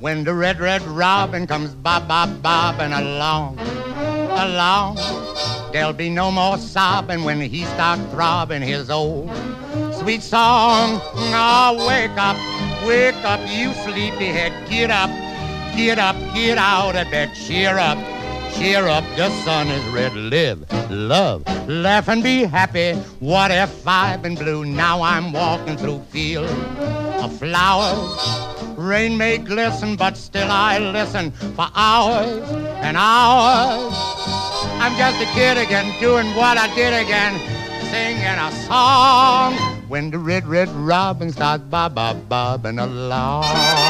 when the red, red robin comes bobbing along, along. There'll be no more sobbing when he starts throbbing his old sweet song. Oh, wake up, you sleepyhead. Get up, get up, get out of bed. Cheer up, the sun is red. Live, love, laugh and be happy. What if I've been blue? Now I'm walking through fields of flowers. Rain may glisten, but still I listen for hours and hours. I'm just a kid again, doing what I did again, singing a song when the red, red robin starts bobbing along.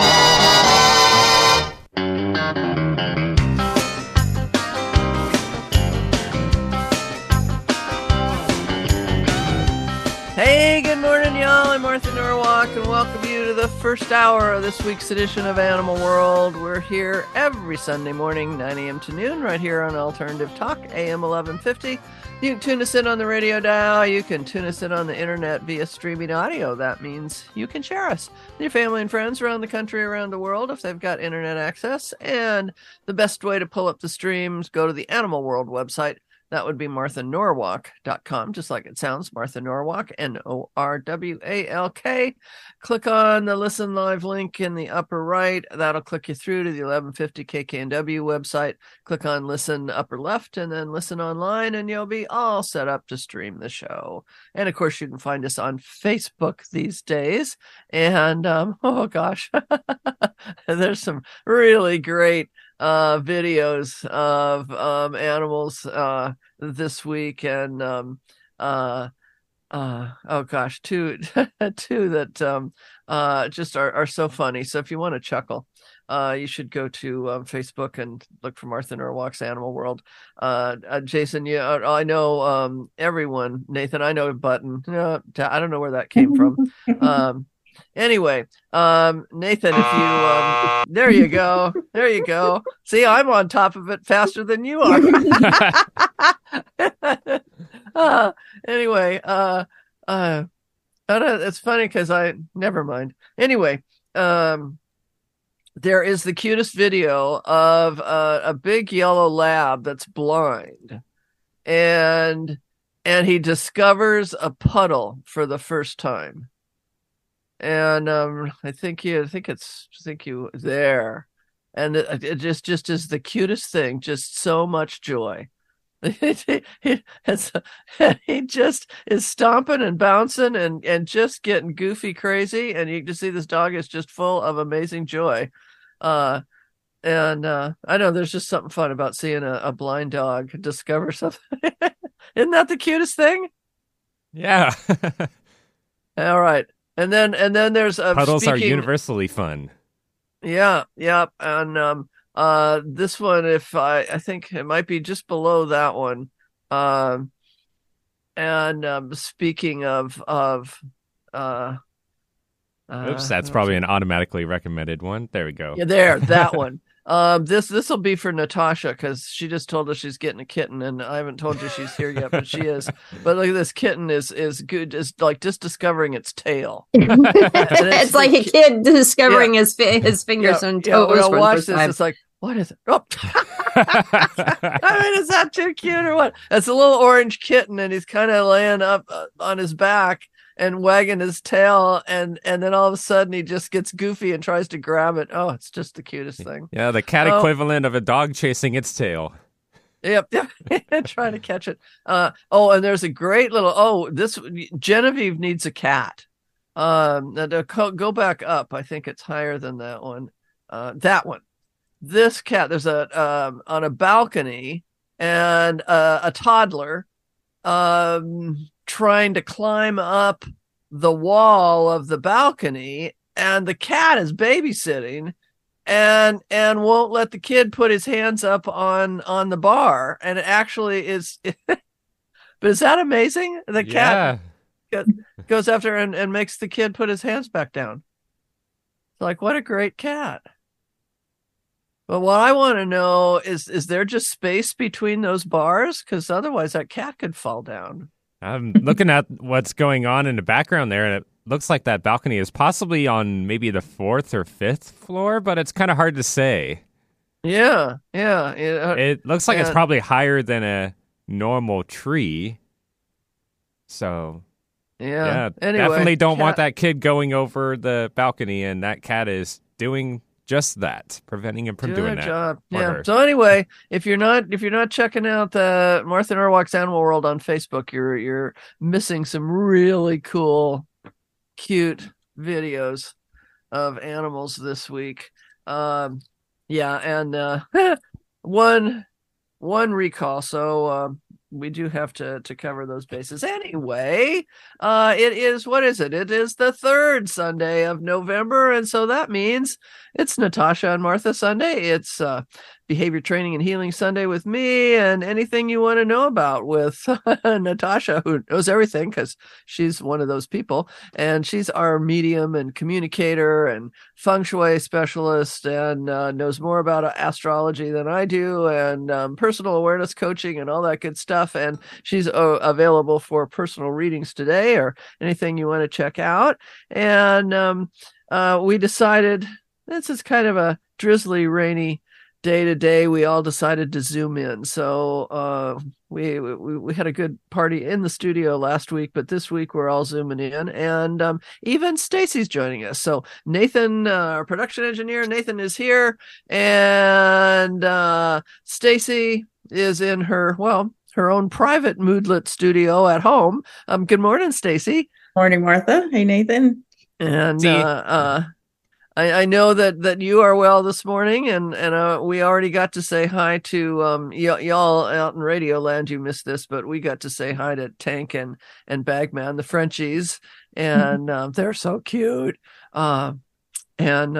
Hey, good morning, y'all. I'm Martha Norwalk, and welcome you to the first hour of this week's edition of Animal World. We're here every Sunday morning, 9 a.m. to noon, right here on Alternative Talk, AM 1150. You can tune us in on the radio dial. You can tune us in on the internet via streaming audio. That means you can share us with your family and friends around the country, around the world, if they've got internet access. And the best way to pull up the streams, go to the Animal World website. That would be marthanorwalk.com, just like it sounds, Martha Norwalk, Norwalk. Click on the Listen Live link in the upper right. That'll click you through to the 1150 KKNW website. Click on Listen upper left and then Listen Online, and you'll be all set up to stream the show. And, of course, you can find us on Facebook these days. And, oh, gosh, there's some really great videos of animals this week, and oh gosh, two that just are so funny. So if you want to chuckle, you should go to Facebook and look for Martha Norwalk's Animal World. Jason, I know everyone. Nathan, I know Button. I don't know where that came from. Anyway, Nathan, if you, there you go. See, I'm on top of it faster than you are. Anyway, it's funny because never mind. Anyway, there is the cutest video of a big yellow lab that's blind, and he discovers a puddle for the first time. And I think you there, and it just is the cutest thing. Just so much joy. He just is stomping and bouncing and just getting goofy crazy, and you can see this dog is just full of amazing joy. And I know there's just something fun about seeing a blind dog discover something. Isn't that the cutest thing? Yeah. All right. And then there's puddles are universally fun. Yeah, and this one, if I think it might be just below that one. And speaking of oops, that's probably an automatically recommended one. There we go. Yeah, that one. This will be for Natasha because she just told us she's getting a kitten, and I haven't told you she's here yet, but she is. But look, this kitten is good, is like just discovering its tail. It's like a kid discovering his fingers and toes. We'll watch this. It's like, what is it? Oh. I mean, is that too cute or what? It's a little orange kitten, and he's kind of laying up on his back and wagging his tail, and then all of a sudden he just gets goofy and tries to grab it. Oh, it's just the cutest thing. Yeah, the cat equivalent of a dog chasing its tail. Yep. Trying to catch it. And there's a great little, this Genevieve needs a cat. Go back up. I think it's higher than that one. That one. This cat, there's on a balcony, and a toddler trying to climb up the wall of the balcony, and the cat is babysitting and won't let the kid put his hands up on the bar, and it actually is. But is that amazing? The cat goes after and makes the kid put his hands back down. It's like, what a great cat. But what I want to know is there just space between those bars? Because otherwise that cat could fall down. I'm looking at what's going on in the background there, and it looks like that balcony is possibly on maybe the 4th or 5th floor, but it's kind of hard to say. Yeah. It looks like it's probably higher than a normal tree. So, yeah. Anyway, definitely don't want that kid going over the balcony, and that cat is doing just that, preventing him from doing that. Job. Yeah. So anyway, if you're not checking out the Martha Norwalk's Animal World on Facebook, you're missing some really cool, cute videos of animals this week. And one recall. So we do have to cover those bases. Anyway, it is, what is it? It is the 3rd Sunday of November, and so that means it's Natasha and Martha Sunday. It's Behavior Training and Healing Sunday with me, and anything you want to know about with Natasha, who knows everything because she's one of those people, and she's our medium and communicator and feng shui specialist, and knows more about astrology than I do, and personal awareness coaching and all that good stuff. And she's available for personal readings today or anything you want to check out. And we decided, this is kind of a drizzly, rainy day today, we all decided to Zoom in. So we had a good party in the studio last week, but this week we're all Zooming in, and even Stacy's joining us. So Nathan, our production engineer, Nathan is here, and Stacy is in her own private moodlet studio at home. Good morning, Stacy. Morning, Martha. Hey, Nathan. And I know that you are well this morning, and we already got to say hi to y'all out in Radio Land. You missed this, but we got to say hi to Tank and Bagman, the Frenchies, and they're so cute. We've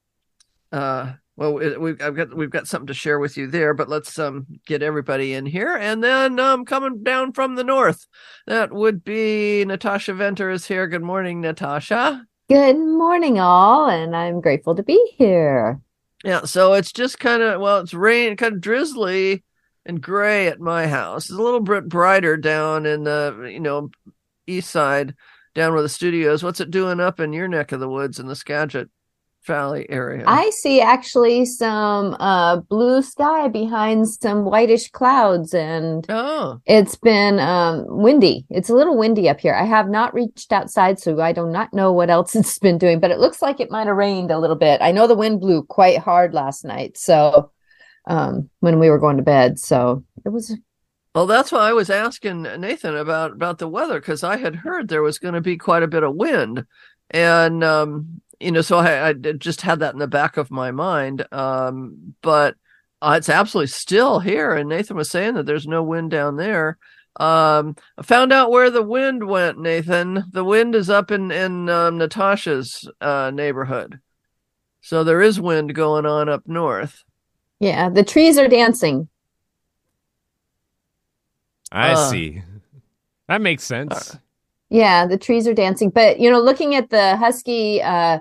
got something to share with you there, but let's get everybody in here, and then coming down from the north, that would be Natasha Venter is here. Good morning, Natasha. Good morning, all, and I'm grateful to be here. Yeah, so it's just kind of, it's rain, kind of drizzly and gray at my house. It's a little bit brighter down in the, east side, down where the studio is. What's it doing up in your neck of the woods in the Skagit Valley area? I see actually some blue sky behind some whitish clouds, and it's been windy. It's a little windy up here. I have not reached outside, so I do not know what else it's been doing, but it looks like it might have rained a little bit. I know the wind blew quite hard last night, so when we were going to bed, so it was. Well, that's why I was asking Nathan about the weather, because I had heard there was going to be quite a bit of wind, and so I just had that in the back of my mind. But it's absolutely still here. And Nathan was saying that there's no wind down there. I found out where the wind went, Nathan. The wind is up in Natasha's neighborhood. So there is wind going on up north. Yeah, the trees are dancing. I see. That makes sense. Yeah, the trees are dancing. But, looking at the Husky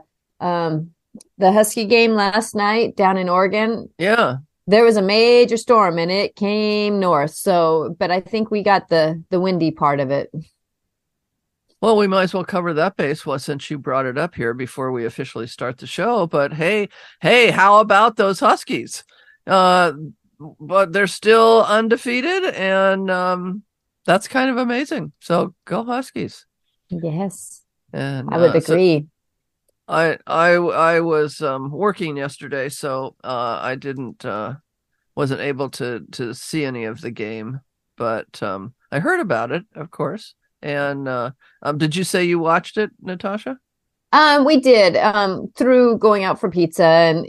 game last night down in Oregon. Yeah. There was a major storm and it came north. So, but I think we got the windy part of it. Well, we might as well cover that base since you brought it up here before we officially start the show. But hey, how about those Huskies? But they're still undefeated, and that's kind of amazing. So go Huskies. Yes. And I would agree. So I was working yesterday, so I wasn't able to see any of the game, but I heard about it, of course. And did you say you watched it, Natasha? We did, through going out for pizza, and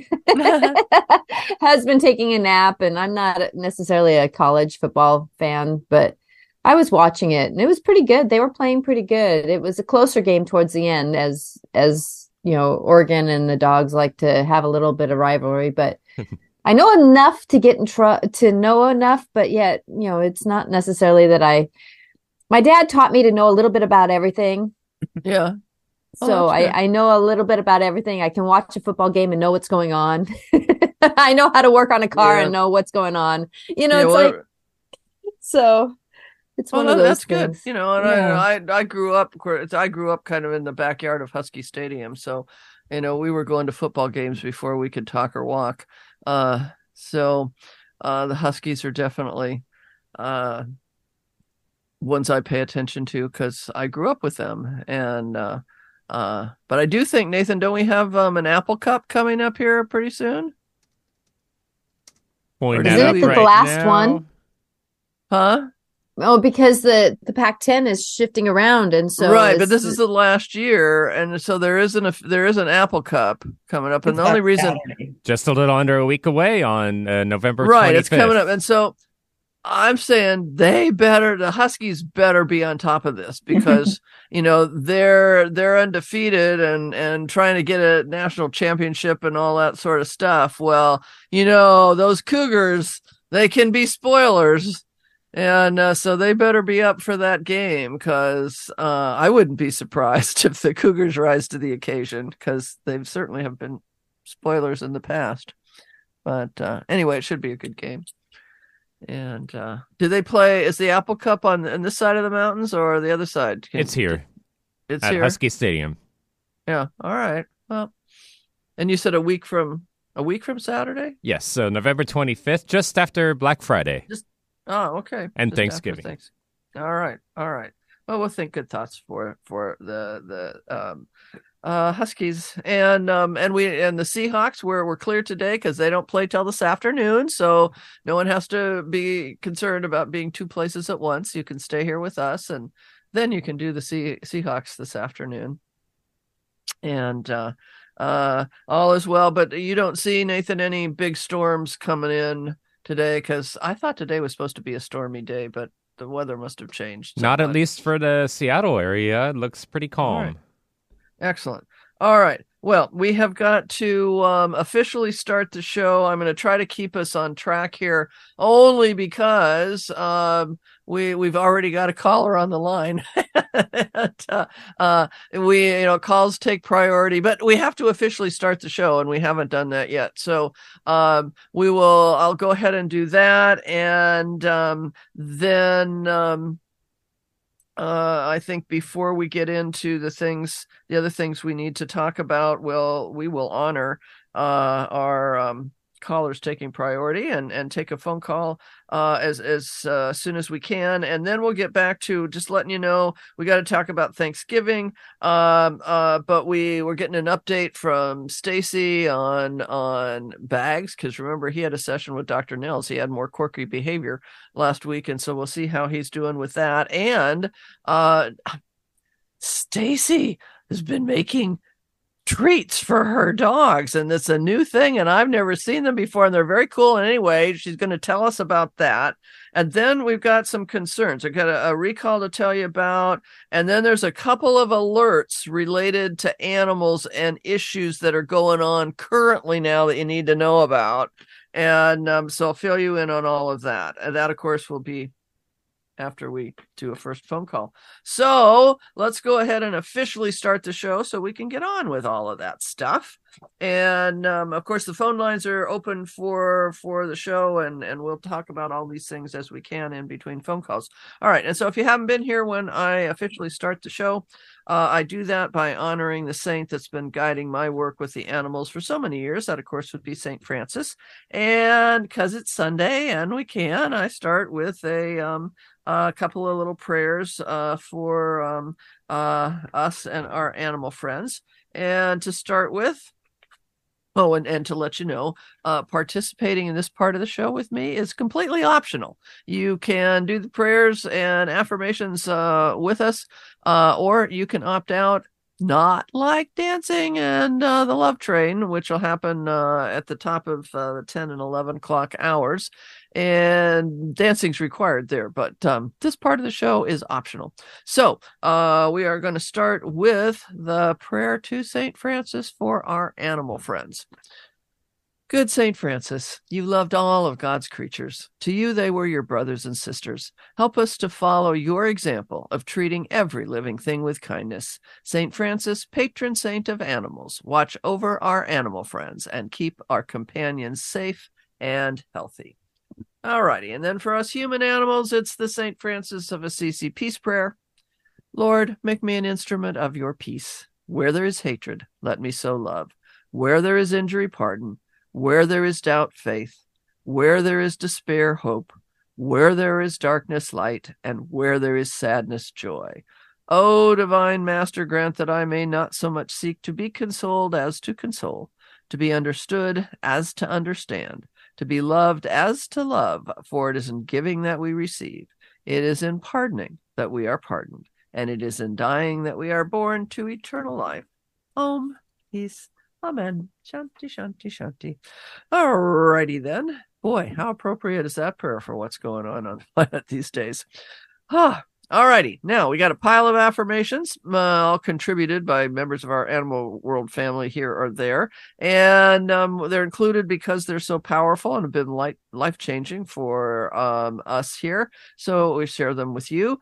has been taking a nap, and I'm not necessarily a college football fan, but I was watching it and it was pretty good. They were playing pretty good. It was a closer game towards the end, as Oregon and the Dogs like to have a little bit of rivalry, but I know enough to get to know enough, but yet, it's not necessarily that my dad taught me to know a little bit about everything. Yeah. So I know a little bit about everything. I can watch a football game and know what's going on. I know how to work on a car and know what's going on. So It's Well, one of those that's good. things. You know, and Yeah. I grew up kind of in the backyard of Husky Stadium, so we were going to football games before we could talk or walk. So the Huskies are definitely ones I pay attention to because I grew up with them. And but I do think, Nathan, don't we have an Apple Cup coming up here pretty soon? Pulling Isn't that it up the right last now. one? Huh? Oh, because the Pac-10 is shifting around, and so Right, but this is the last year, and so there is an Apple Cup coming up, and It's the only on reason, Saturday. Just a little under a week away on November 25th. right, it's coming up, and so I'm saying the Huskies better be on top of this because they're undefeated and trying to get a national championship and all that sort of stuff. Well, those Cougars, they can be spoilers. And so they better be up for that game because I wouldn't be surprised if the Cougars rise to the occasion because they certainly have been spoilers in the past. But anyway, it should be a good game. And do they play? Is the Apple Cup on this side of the mountains or the other side? It's here It's at here. Husky Stadium. Yeah. All right. Well, and you said a week from Saturday? Yes, so November 25th, just after Black Friday. Oh, okay. And Just after Thanksgiving. Thanks. All right. Well, we'll think good thoughts for the Huskies and the Seahawks. We're clear today because they don't play till this afternoon, so no one has to be concerned about being two places at once. You can stay here with us, and then you can do the Seahawks this afternoon. And all is well, but you don't see, Nathan, any big storms coming in today? Because I thought today was supposed to be a stormy day, but the weather must have changed Not at somewhat. least for the Seattle area. It looks pretty calm. All right. Excellent. All right. Well, we have got to officially start the show. I'm going to try to keep us on track here only because we've already got a caller on the line. And, calls take priority, but we have to officially start the show, and we haven't done that yet. So I'll go ahead and do that, and then I think before we get into the other things we need to talk about, we will honor our callers taking priority and take a phone call as soon as we can, and then we'll get back to just letting you know we got to talk about Thanksgiving. But we're getting an update from Stacy on Bags, because remember he had a session with Dr. Nils. He had more quirky behavior last week, and so we'll see how he's doing with that. And Stacy has been making treats for her dogs, and it's a new thing, and I've never seen them before, and they're very cool. And anyway, she's going to tell us about that. And then we've got some concerns. I've got a recall to tell you about, and then there's a couple of alerts related to animals and issues that are going on currently now that you need to know about. And so I'll fill you in on all of that, and that of course will be after we do a first phone call. So let's go ahead and officially start the show so we can get on with all of that stuff. And of course, the phone lines are open for the show, and we'll talk about all these things as we can in between phone calls. All right. And so if you haven't been here when I officially start the show, I do that by honoring the saint that's been guiding my work with the animals for so many years. That, of course, would be St. Francis. And because it's Sunday and I start with a couple of little prayers for us and our animal friends. And to start with, and to let you know, participating in this part of the show with me is completely optional. You can do the prayers and affirmations with us, or you can opt out, not like dancing and the love train, which will happen at the top of the 10 and 11 o'clock hours. And dancing's required there, but this part of the show is optional. So we are going to start with the prayer to St. Francis for our animal friends. Good St. Francis, you loved all of God's creatures. To you, they were your brothers and sisters. Help us to follow your example of treating every living thing with kindness. St. Francis, patron saint of animals, watch over our animal friends and keep our companions safe and healthy. All righty. And then for us human animals, it's the St. Francis of Assisi peace prayer. Lord, make me an instrument of your peace. Where there is hatred, let me sow love. Where there is injury, pardon. Where there is doubt, faith. Where there is despair, hope. Where there is darkness, light. And where there is sadness, joy. O divine Master, grant that I may not so much seek to be consoled as to console, to be understood as to understand, to be loved as to love, for it is in giving that we receive. It is in pardoning that we are pardoned, and it is in dying that we are born to eternal life. Om, peace, amen. Shanti, shanti, shanti. All righty then. Boy, how appropriate is that prayer for what's going on the planet these days? All righty. Now we got a pile of affirmations, all contributed by members of our Animal World family here or there. And they're included because they're so powerful and have been life-changing for us here. So we share them with you.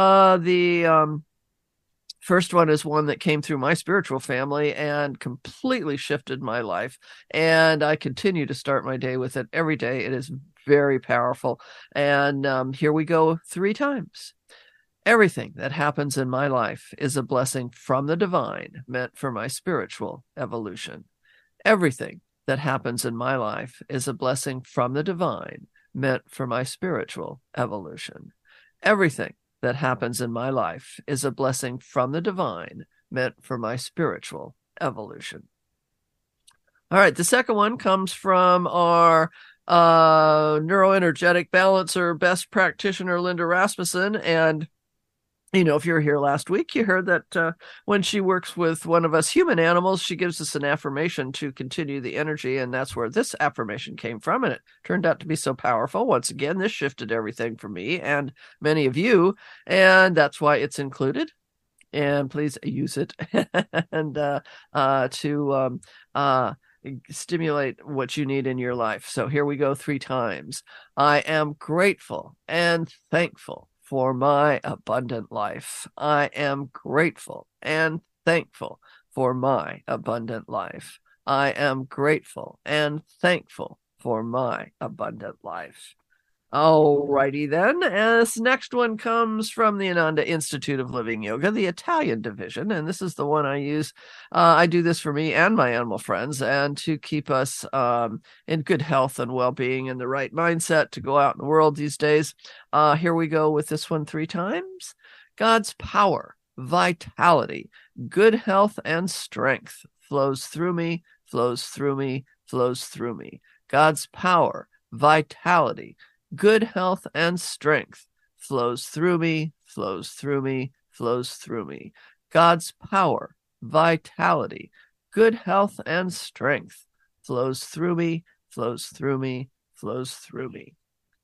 The first one is one that came through my spiritual family and completely shifted my life. And I continue to start my day with it every day. It is very powerful. And here we go 3 times. Everything that happens in my life is a blessing from the divine meant for my spiritual evolution. Everything that happens in my life is a blessing from the divine meant for my spiritual evolution. Everything that happens in my life is a blessing from the divine meant for my spiritual evolution. All right, the second one comes from our neuroenergetic balancer best practitioner, Linda Rasmussen. And if you were here last week, you heard that when she works with one of us human animals, she gives us an affirmation to continue the energy. And that's where this affirmation came from. And it turned out to be so powerful. Once again, this shifted everything for me and many of you. And that's why it's included. And please use it and to stimulate what you need in your life. So here we go 3 times. I am grateful and thankful for my abundant life. I am grateful and thankful for my abundant life. I am grateful and thankful for my abundant life. All righty then. And this next one comes from the Ananda Institute of Living Yoga, the Italian division. And this is the one I use. I do this for me and my animal friends, and to keep us in good health and well-being and the right mindset to go out in the world these days. Here we go with this one 3 times. God's power, vitality, good health, and strength flows through me, flows through me, flows through me. God's power, vitality, good health, and strength flows through me, flows through me, flows through me. God's power, vitality, good health, and strength flows through me, flows through me, flows through me.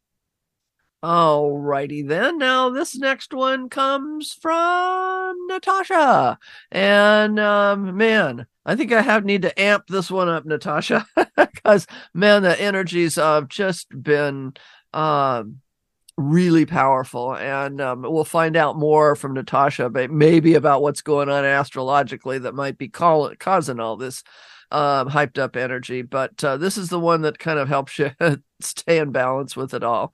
All righty then. Now this next one comes from Natasha. And man, I think I need to amp this one up, Natasha, because man, the energies have just been really powerful. And we'll find out more from Natasha, but maybe about what's going on astrologically that might be causing all this hyped up energy. But this is the one that kind of helps you stay in balance with it all.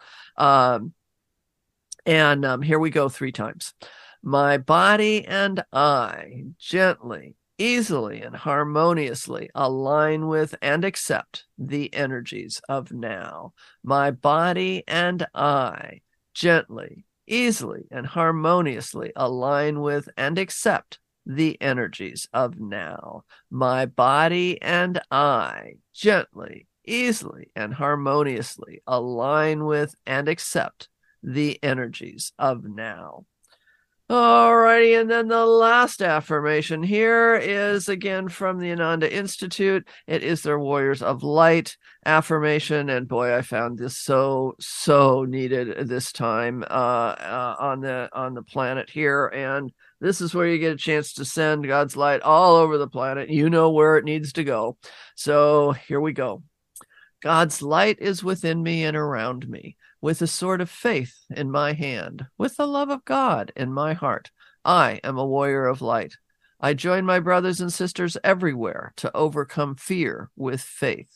And here we go 3 times. My body and I gently, easily, and harmoniously align with and accept the energies of now. My body and I gently, easily, and harmoniously align with and accept the energies of now. My body and I gently, easily, and harmoniously align with and accept the energies of now. Alrighty, and then the last affirmation here is again from the Ananda Institute. It is their Warriors of Light affirmation, and boy, I found this so needed this time on the planet here. And this is where you get a chance to send God's light all over the planet. You know where it needs to go. So here we go. God's light is within me and around me, with a sword of faith in my hand, with the love of God in my heart. I am a warrior of light. I join my brothers and sisters everywhere to overcome fear with faith.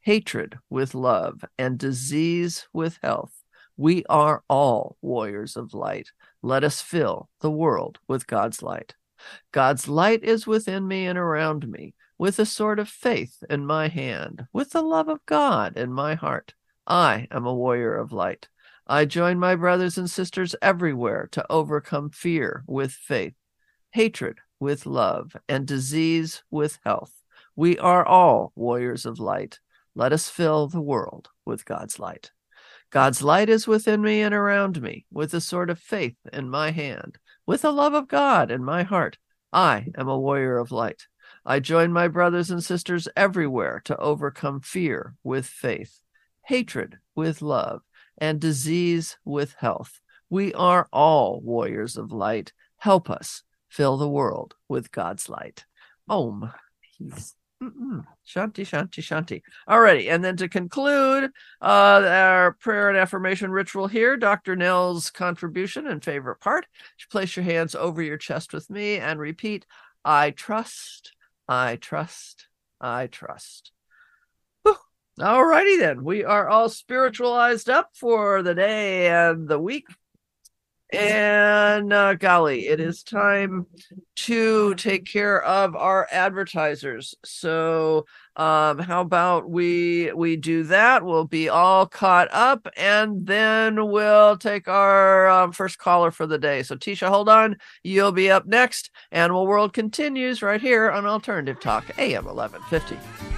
hatred with love, and disease with health. We are all warriors of light. Let us fill the world with God's light. God's light is within me and around me, with a sword of faith in my hand, with the love of God in my heart. I am a warrior of light. I join my brothers and sisters everywhere to overcome fear with faith, hatred with love, and disease with health. We are all warriors of light. Let us fill the world with God's light. God's light is within me and around me, with a sword of faith in my hand, with the love of God in my heart. I am a warrior of light. I join my brothers and sisters everywhere to overcome fear with faith, hatred with love, and disease with health. We are all warriors of light. Help us fill the world with God's light. Om. Peace. Shanti, shanti, shanti. Alrighty, and then to conclude our prayer and affirmation ritual here, Dr. Nell's contribution and favorite part. You place your hands over your chest with me and repeat, I trust, I trust, I trust. Whew. Alrighty then, we are all spiritualized up for the day and the week. And golly, it is time to take care of our advertisers. So how about we do that? We'll be all caught up, and then we'll take our first caller for the day. So Tisha, hold on. You'll be up next. Animal World continues right here on Alternative Talk, AM 1150.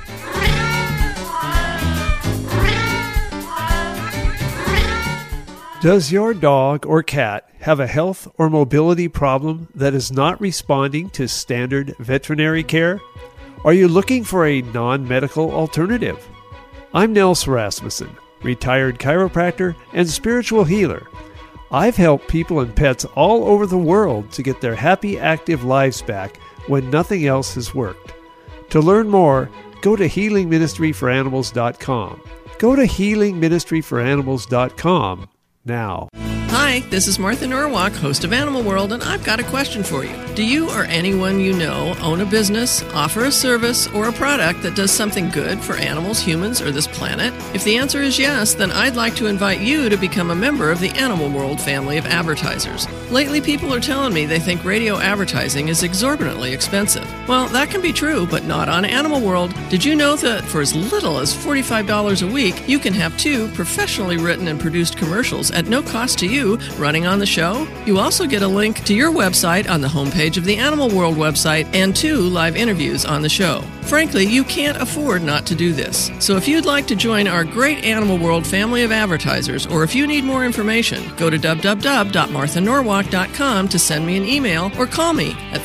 Does your dog or cat have a health or mobility problem that is not responding to standard veterinary care? Are you looking for a non-medical alternative? I'm Nels Rasmussen, retired chiropractor and spiritual healer. I've helped people and pets all over the world to get their happy, active lives back when nothing else has worked. To learn more, go to healingministryforanimals.com. Go to healingministryforanimals.com now. Hi, this is Martha Norwalk, host of Animal World, and I've got a question for you. Do you or anyone you know own a business, offer a service, or a product that does something good for animals, humans, or this planet? If the answer is yes, then I'd like to invite you to become a member of the Animal World family of advertisers. Lately, people are telling me they think radio advertising is exorbitantly expensive. Well, that can be true, but not on Animal World. Did you know that for as little as $45 a week, you can have 2 professionally written and produced commercials at no cost to you running on the show? You also get a link to your website on the homepage of the Animal World website and 2 live interviews on the show. Frankly, you can't afford not to do this. So if you'd like to join our great Animal World family of advertisers, or if you need more information, go to www.marthanorwalk.com to send me an email or call me at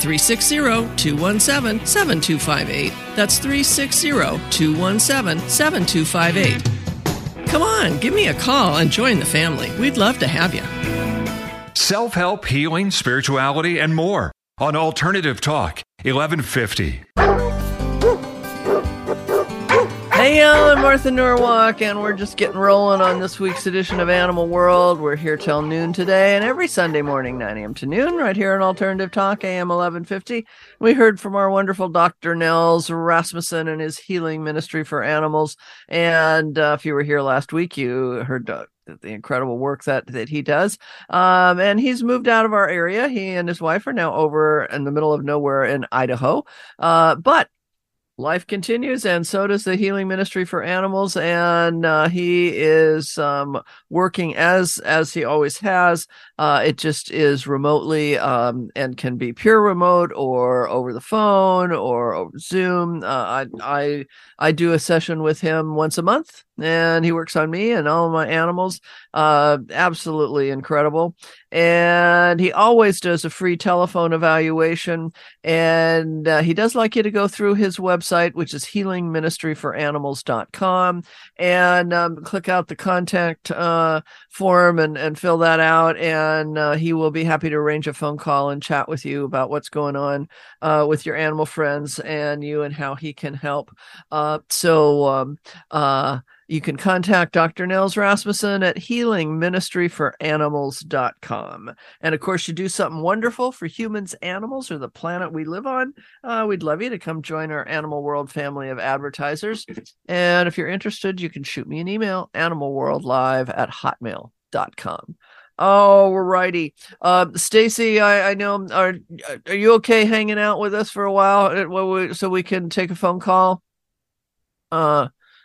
360-217-7258. That's 360-217-7258. Come on, give me a call and join the family. We'd love to have you. Self-help, healing, spirituality, and more on Alternative Talk, 1150. Hey, I'm Martha Norwalk, and we're just getting rolling on this week's edition of Animal World. We're here till noon today, and every Sunday morning, 9 a.m. to noon, right here on Alternative Talk, AM 1150. We heard from our wonderful Dr. Nels Rasmussen and his healing ministry for animals. And if you were here last week, you heard the incredible work that he does. And he's moved out of our area. He and his wife are now over in the middle of nowhere in Idaho. But life continues, and so does the healing ministry for animals. And he is working as he always has. It just is remotely and can be pure remote or over the phone or over Zoom. I do a session with him once a month, and he works on me and all of my animals. Absolutely incredible. And he always does a free telephone evaluation. And he does like you to go through his website, which is healingministryforanimals.com, and click out the contact form and fill that out. And he will be happy to arrange a phone call and chat with you about what's going on with your animal friends and you and how he can help. You can contact Dr. Nels Rasmussen at healingministryforanimals.com. And of course, you do something wonderful for humans, animals, or the planet we live on. We'd love you to come join our Animal World family of advertisers. And if you're interested, you can shoot me an email, animalworldlive@hotmail.com. Oh, righty. Stacy, I know, are you okay hanging out with us for a while so we can take a phone call? Yeah,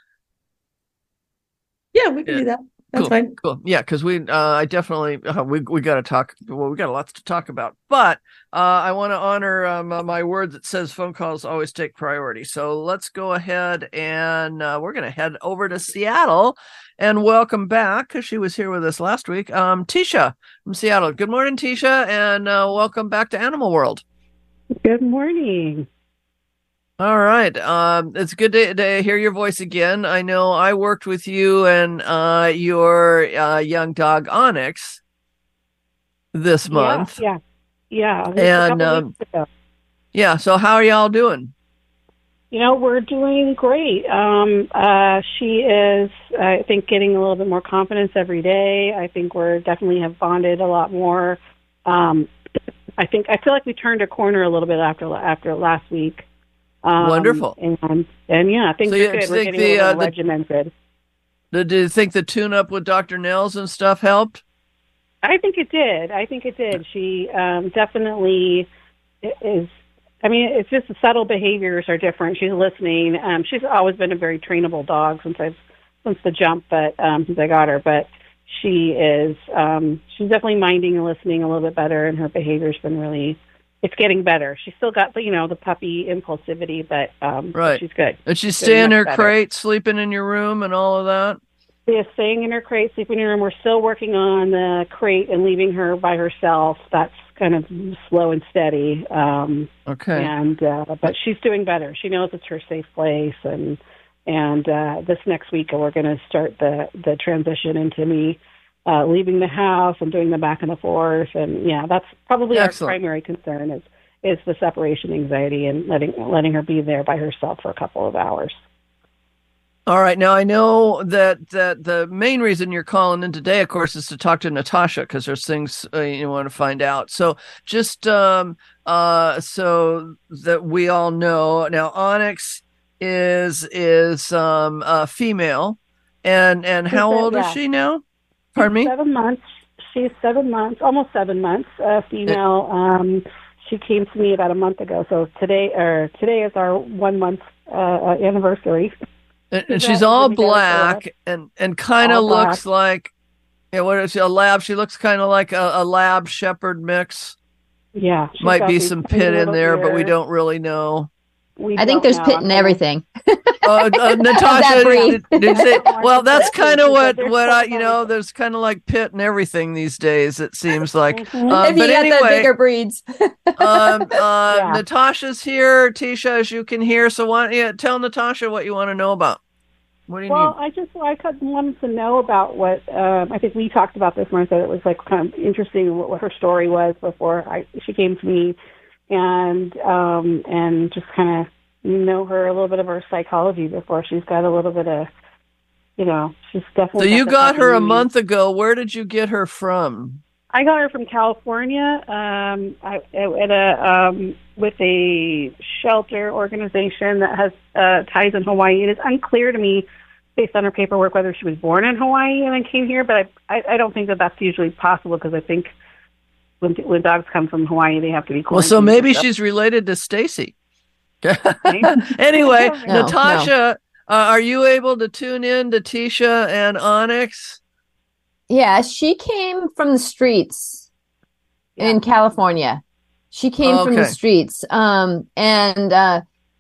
we can do that. That's cool, fine. Cool. Yeah, because I definitely, we got to talk. Well, we got lots to talk about, but I want to honor my word that says phone calls always take priority. So let's go ahead and we're going to head over to Seattle and welcome back, because she was here with us last week, Tisha from Seattle. Good morning, Tisha, and welcome back to Animal World. Good morning. All right. It's good to hear your voice again. I know I worked with you and your young dog Onyx this month. Yeah. And yeah. So how are y'all doing? We're doing great. She is, I think, getting a little bit more confidence every day. I think we're definitely have bonded a lot more. I feel like we turned a corner a little bit after last week. Wonderful. And yeah, things are good. We're getting a little regimented. Do you think the tune-up with Dr. Nels and stuff helped? I think it did. She definitely is. I mean, it's just the subtle behaviors are different. She's listening. She's always been a very trainable dog since the jump, but since I got her. But she is. She's definitely minding and listening a little bit better, and her behavior's been really. It's getting better. She's still got the puppy impulsivity, but right. She's good. And she's staying in her crate, sleeping in your room, and all of that. She is staying in her crate, sleeping in her room. We're still working on the crate and leaving her by herself. That's kind of slow and steady. Okay. And but she's doing better. She knows it's her safe place, and this next week we're going to start the transition into me leaving the house and doing the back and the forth. And yeah, that's probably Excellent. Our primary concern is the separation anxiety and letting her be there by herself for a couple of hours. All right. Now, I know that the main reason you're calling in today, of course, is to talk to Natasha, because there's things you want to find out. So just so that we all know, now Onyx is female, and how old is she now? Pardon me? 7 months. She's 7 months, almost 7 months. Female. She came to me about a month ago. So today is our 1 month anniversary. And she's all black and kind of looks like, what is she, a lab? She looks kind of like a lab shepherd mix. Yeah. Might be some pit in there, but we don't really know. I think there's pit in everything. Natasha, did you say, well, that's kind of what there's kind of like pit and everything these days, it seems like. If you got the bigger breeds. Natasha's here, Tisha, as you can hear. So why don't you tell Natasha what you want to know about? What do you need? I wanted to know about what, I think we talked about this, Martha. It was like kind of interesting what her story was before she came to me, and just kind of know her, a little bit of her psychology before she's got a little bit of, she's definitely. So you got her a month ago. Where did you get her from? I got her from California. With a shelter organization that has ties in Hawaii. It is unclear to me, based on her paperwork, whether she was born in Hawaii and then came here. But I don't think that that's usually possible, because I think when dogs come from Hawaii, they have to be quarantined. Well, so maybe she's related to Stacy. Anyway, Natasha, are you able to tune in to Tisha and Onyx? Yeah, she came from the streets in California. She came from the streets. And there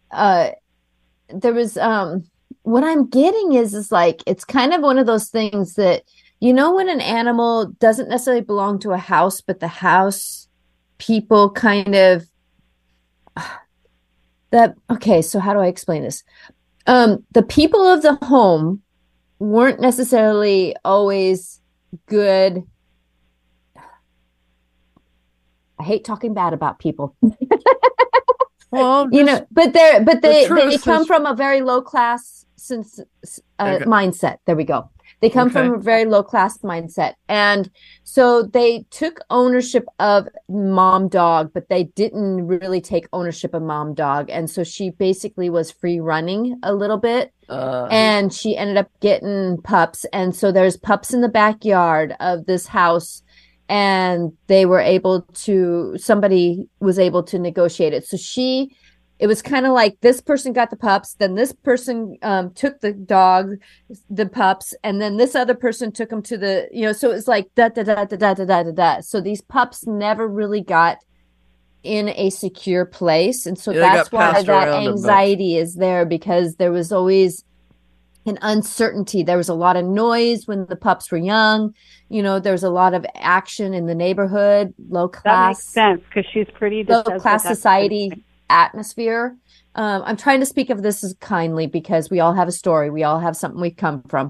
was what I'm getting is like, it's kind of one of those things that, when an animal doesn't necessarily belong to a house, but the house people kind of so how do I explain this? The people of the home weren't necessarily always good. I hate talking bad about people. Well, but they come from a very low class mindset. There we go. They come from a very low class mindset. And so they took ownership of mom dog, but they didn't really take ownership of mom dog. And so she basically was free running a little bit. And she ended up getting pups. And so there's pups in the backyard of this house. And somebody was able to negotiate it. So it was kind of like this person got the pups, then this person took the pups, and then this other person took them to so it was like da da da da da da da da. So these pups never really got in a secure place. And so that's why that anxiety is there, because there was always an uncertainty. There was a lot of noise when the pups were young. There was a lot of action in the neighborhood, low class. That makes sense, because she's pretty low class society atmosphere. I'm trying to speak of this as kindly, because we all have a story. We all have something we've come from.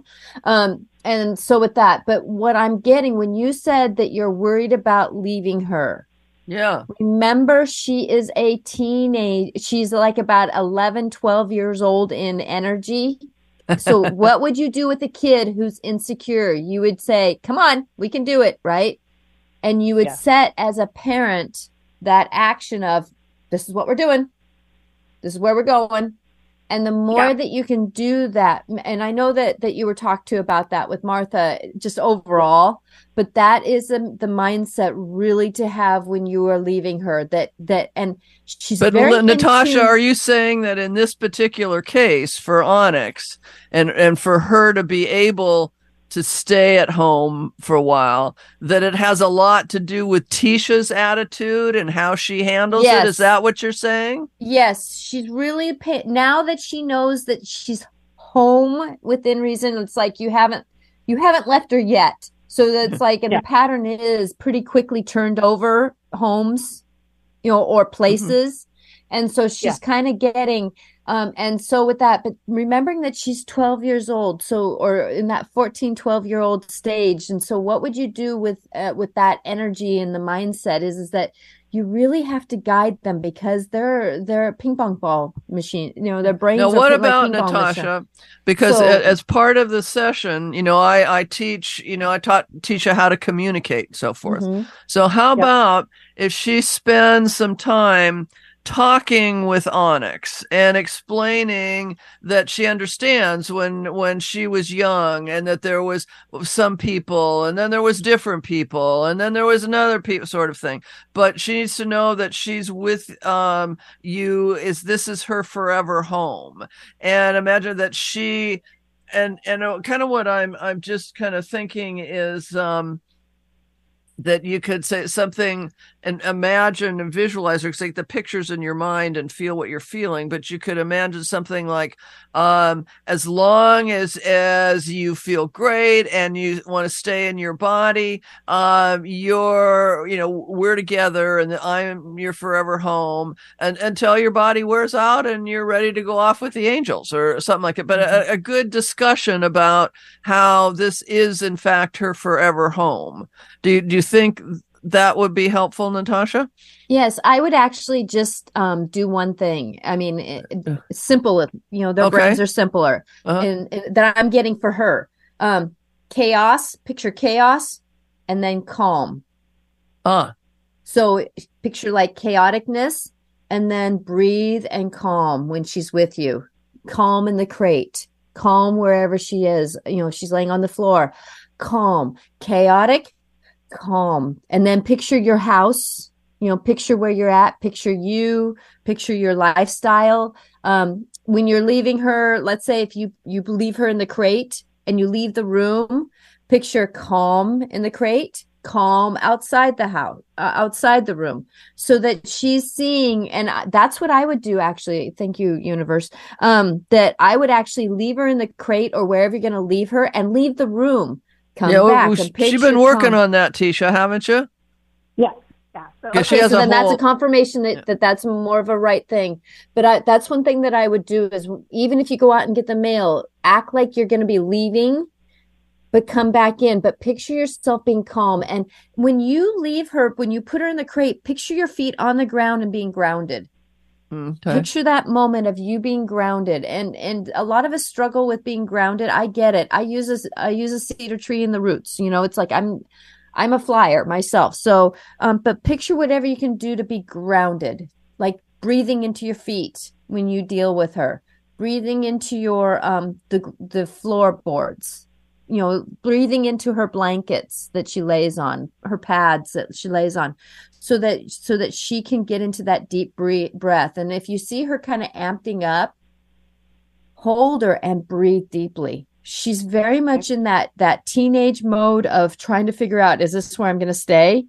And so with that, but what I'm getting, when you said that you're worried about leaving her, remember, she is a teenage. She's like about 11, 12 years old in energy. So what would you do with a kid who's insecure? You would say, come on, we can do it, right? And you would set as a parent that action of, this is what we're doing. This is where we're going. And the more that you can do that, and I know that you were talked to about that with Martha, just overall, but that is the mindset really to have when you are leaving her, and she's very Natasha, are you saying that in this particular case for Onyx and for her to be able to stay at home for a while, that it has a lot to do with Tisha's attitude and how she handles it? Is that what you're saying? Yes. She's really, now that she knows that she's home within reason, it's like you haven't left her yet. So that's like, and the pattern is pretty quickly turned over homes, or places. And so she's kind of getting, and so with that, but remembering that she's 12 years old, or in that 14, 12-year-old stage. And so what would you do with that energy and the mindset is that you really have to guide them, because they're a ping pong ball machine, their brains now, are what about like Natasha? Because as part of the session, I teach, I taught Tisha how to communicate and so forth. So how about if she spends some time talking with Onyx and explaining that she understands when she was young, and that there was some people, and then there was different people, and then there was another sort of thing. But she needs to know that she's with you. This is her forever home. And imagine that she and kind of what I'm just kind of thinking is that you could say something and imagine and visualize, or take the pictures in your mind and feel what you're feeling. But you could imagine something like, as long as you feel great and you want to stay in your body, we're together, and I'm your forever home, and until your body wears out and you're ready to go off with the angels or something like it. But a good discussion about how this is in fact her forever home. Do you think that would be helpful, Natasha? Yes, I would actually just do one thing. I mean, simple, their brains are simpler. And that I'm getting for her. Chaos, picture chaos, and then calm. So picture like chaoticness, and then breathe and calm when she's with you. Calm in the crate. Calm wherever she is. She's laying on the floor. Calm. Chaotic. Calm. And then picture your house, picture where you're at, picture you, picture your lifestyle. When you're leaving her, let's say if you leave her in the crate and you leave the room, picture calm in the crate, calm outside the house, outside the room, so that she's seeing. And that's what I would do, actually. Thank you, universe. That I would actually leave her in the crate or wherever you're going to leave her, and leave the room. Come back. You've been working on that, Tisha, haven't you? Yeah. So, so then that's a confirmation that's more of a right thing. But that's one thing that I would do is, even if you go out and get the mail, act like you're going to be leaving, but come back in. But picture yourself being calm. And when you leave her, when you put her in the crate, picture your feet on the ground and being grounded. Okay. Picture that moment of you being grounded, and a lot of us struggle with being grounded. I get it. I use a cedar tree in the roots. It's like I'm a flyer myself. So, but picture whatever you can do to be grounded, like breathing into your feet when you deal with her, breathing into your the floorboards, breathing into her blankets that she lays on, her pads that she lays on, so that she can get into that deep breath. And if you see her kind of amping up, hold her and breathe deeply. She's very much in that teenage mode of trying to figure out, is this where I'm going to stay?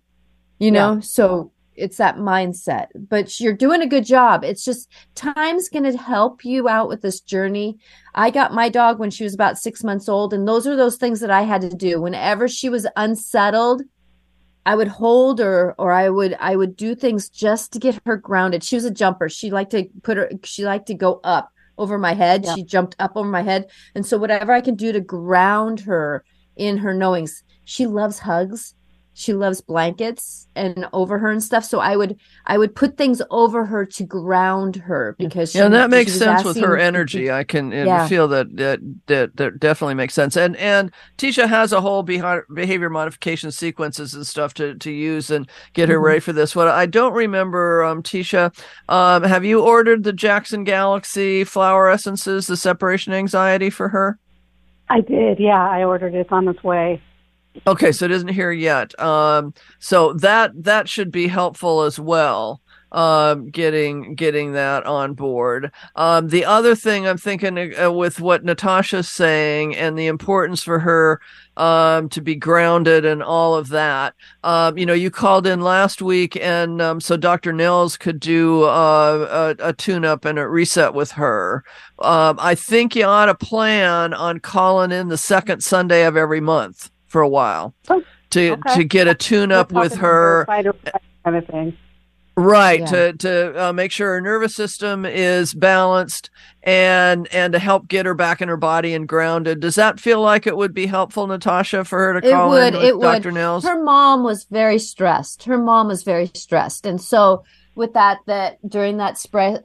So it's that mindset, but you're doing a good job. It's just time's going to help you out with this journey. I got my dog when she was about 6 months old, and those are those things that I had to do. Whenever she was unsettled, I would hold her, or I would do things just to get her grounded. She was a jumper. She liked to go up over my head. Yeah. She jumped up over my head. And so whatever I can do to ground her in her knowings. She loves hugs. She loves blankets and over her and stuff. So I would put things over her to ground her, because and that makes sense with her energy. I can feel that definitely makes sense. And Tisha has a whole behavior modification sequences and stuff to use and get her ready for this. What I don't remember, Tisha, have you ordered the Jackson Galaxy flower essences, the separation anxiety for her? I did. Yeah, I ordered it. It's on its way. Okay, so it isn't here yet. So that should be helpful as well. Getting that on board. The other thing I'm thinking with what Natasha's saying and the importance for her to be grounded and all of that. You called in last week, and so Dr. Nils could do a tune-up and a reset with her. I think you ought to plan on calling in the second Sunday of every month for a while to get a tune-up with her. Kind of thing. Right, yeah. to make sure her nervous system is balanced and to help get her back in her body and grounded. Does that feel like it would be helpful, Natasha, for her to call in with Dr. Nils? Her mom was very stressed. And so with that during that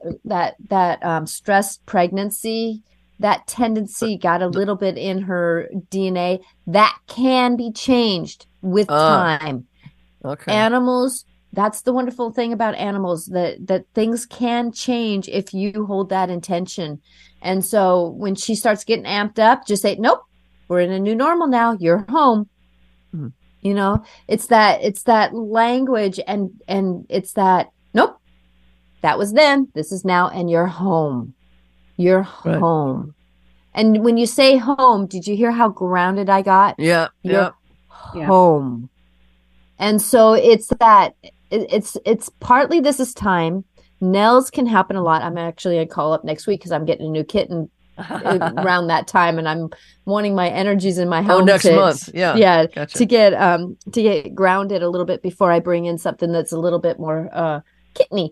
stressed pregnancy, that tendency got a little bit in her DNA. That can be changed with time. Okay. Animals, that's the wonderful thing about animals, that things can change if you hold that intention. And so when she starts getting amped up, just say, nope, we're in a new normal now. You're home. Mm-hmm. It's that language and it's that, nope, that was then, this is now, and you're home. You're home. And when you say home, did you hear how grounded I got? Yeah. You're home. And so it's that it's partly this is time. Nels can happen a lot. I'm actually going to call up next week because I'm getting a new kitten around that time, and I'm wanting my energies in my home. Next month. Yeah. Gotcha. to get grounded a little bit before I bring in something that's a little bit more kitteny.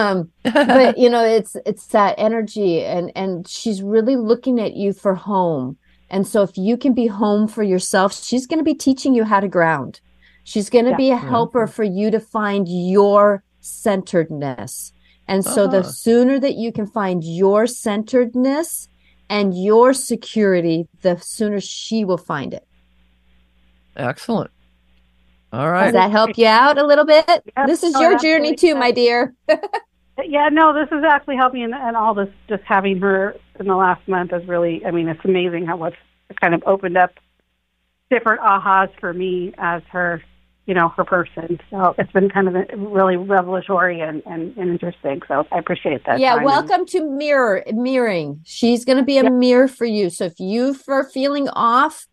But it's that energy, and she's really looking at you for home. And so if you can be home for yourself, she's going to be teaching you how to ground. She's going to be a helper for you to find your centeredness. And so the sooner that you can find your centeredness and your security, the sooner she will find it. Excellent. All right. Does that help you out a little bit? Yes, this is your journey too, my dear. Yeah, no, this is actually helping, and all this, just having her in the last month is really, it's amazing how much it kind of opened up different ahas for me as her, her person. So it's been kind of really revelatory and interesting. So I appreciate that. Yeah, welcome to mirroring. She's going to be a mirror for you. So if you are feeling off,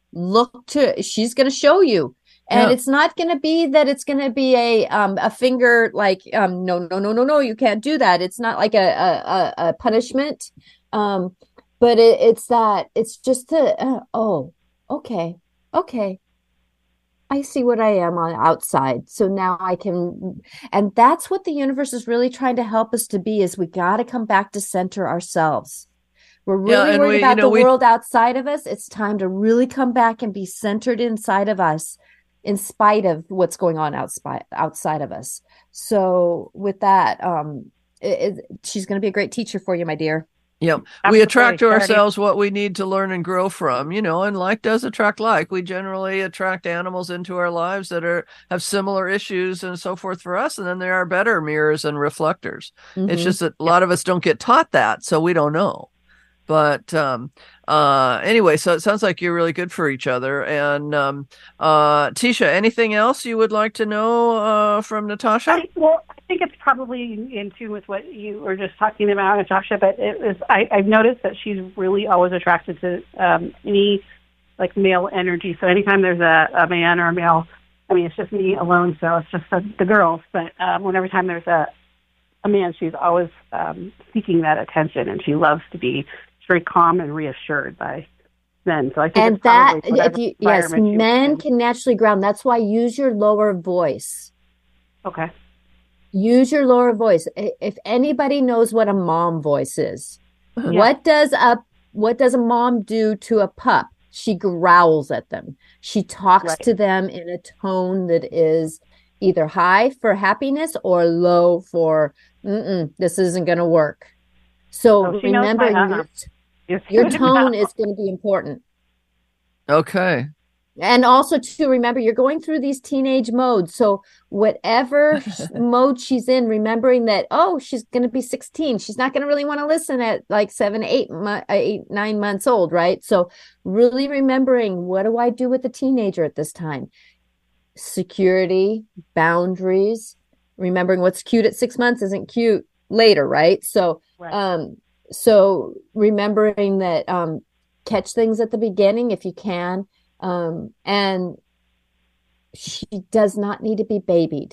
she's going to show you. And it's not going to be that it's going to be a finger like, no, you can't do that. It's not like a punishment. But it's just okay. I see what I am on outside. So now I can, and that's what the universe is really trying to help us to be, is we got to come back to center ourselves. We're really worried about the world outside of us. It's time to really come back and be centered inside of us, in spite of what's going on outside of us. So with that, she's going to be a great teacher for you, my dear. Yep. We Absolutely. attract to Charity. ourselves what we need to learn and grow from, and like does attract like. We generally attract animals into our lives that have similar issues and so forth for us. And then they are better mirrors and reflectors. It's just that a lot of us don't get taught that, so we don't know. But anyway, so it sounds like you're really good for each other. And Tisha, anything else you would like to know from Natasha? I think it's probably in tune with what you were just talking about, Natasha. But I've noticed that she's really always attracted to any like male energy. So anytime there's a man or a male, I mean, it's just me alone, so it's just the girls. But whenever time there's a man, she's always seeking that attention, and she loves to be very calm and reassured by men. So I think And that, yes, men can naturally ground. That's why use your lower voice. Okay. Use your lower voice. If anybody knows what a mom voice is, what does a mom do to a pup? She growls at them. She talks to them in a tone that is either high for happiness or low for this isn't going to work. So remember, your tone is going to be important. Okay. And also to remember, you're going through these teenage modes. So whatever mode she's in, remembering that, she's going to be 16. She's not going to really want to listen at like 7, 8, 9 months old, right? So really remembering, what do I do with a teenager at this time? Security, boundaries, remembering what's cute at 6 months isn't cute later, right? So, so remembering that, catch things at the beginning if you can. And she does not need to be babied.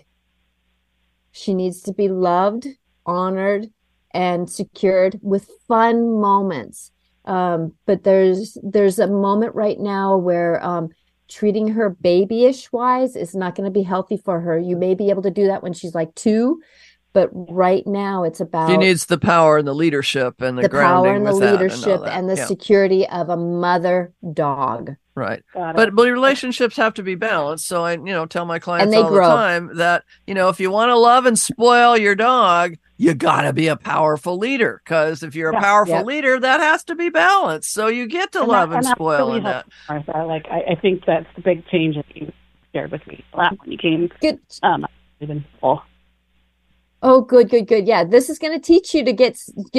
She needs to be loved, honored, and secured with fun moments. But there's a moment right now where treating her babyish wise is not going to be healthy for her. You may be able to do that when she's like 2, but right now it's about she needs the power and the leadership and the grounding power and the with that leadership and the security of a mother dog. Right. But relationships have to be balanced. So I, tell my clients all the time that, if you want to love and spoil your dog, you got to be a powerful leader. Because if you're a powerful leader, that has to be balanced. So you get to love and spoil really in that. Martha. Like, I think that's the big change that you shared with me when you came. Good. Even full. Oh, good. Yeah, this is going to teach you to get